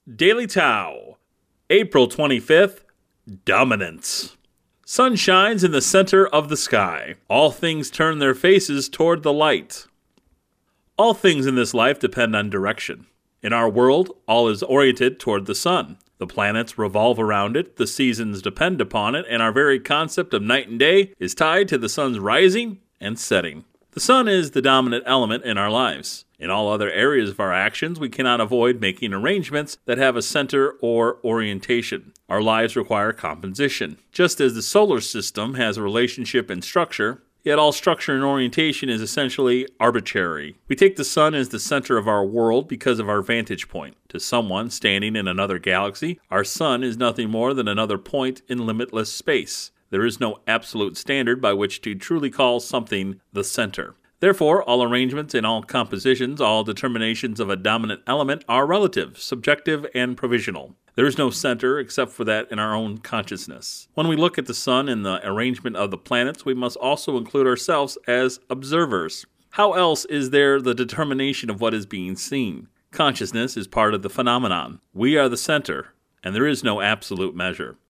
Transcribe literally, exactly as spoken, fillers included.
Daily Tao, April twenty-fifth, Dominance. Sun shines in the center of the sky. All things turn their faces toward the light. All things in this life depend on direction. In our world, all is oriented toward the sun. The planets revolve around it, the seasons depend upon it, and our very concept of night and day is tied to the sun's rising and setting. The sun is the dominant element in our lives. In all other areas of our actions, we cannot avoid making arrangements that have a center or orientation. Our lives require composition. Just as the solar system has a relationship and structure, yet all structure and orientation is essentially arbitrary. We take the sun as the center of our world because of our vantage point. To someone standing in another galaxy, our sun is nothing more than another point in limitless space. There is no absolute standard by which to truly call something the center. Therefore, all arrangements and all compositions, all determinations of a dominant element are relative, subjective, and provisional. There is no center except for that in our own consciousness. When we look at the sun and the arrangement of the planets, we must also include ourselves as observers. How else is there the determination of what is being seen? Consciousness is part of the phenomenon. We are the center, and there is no absolute measure.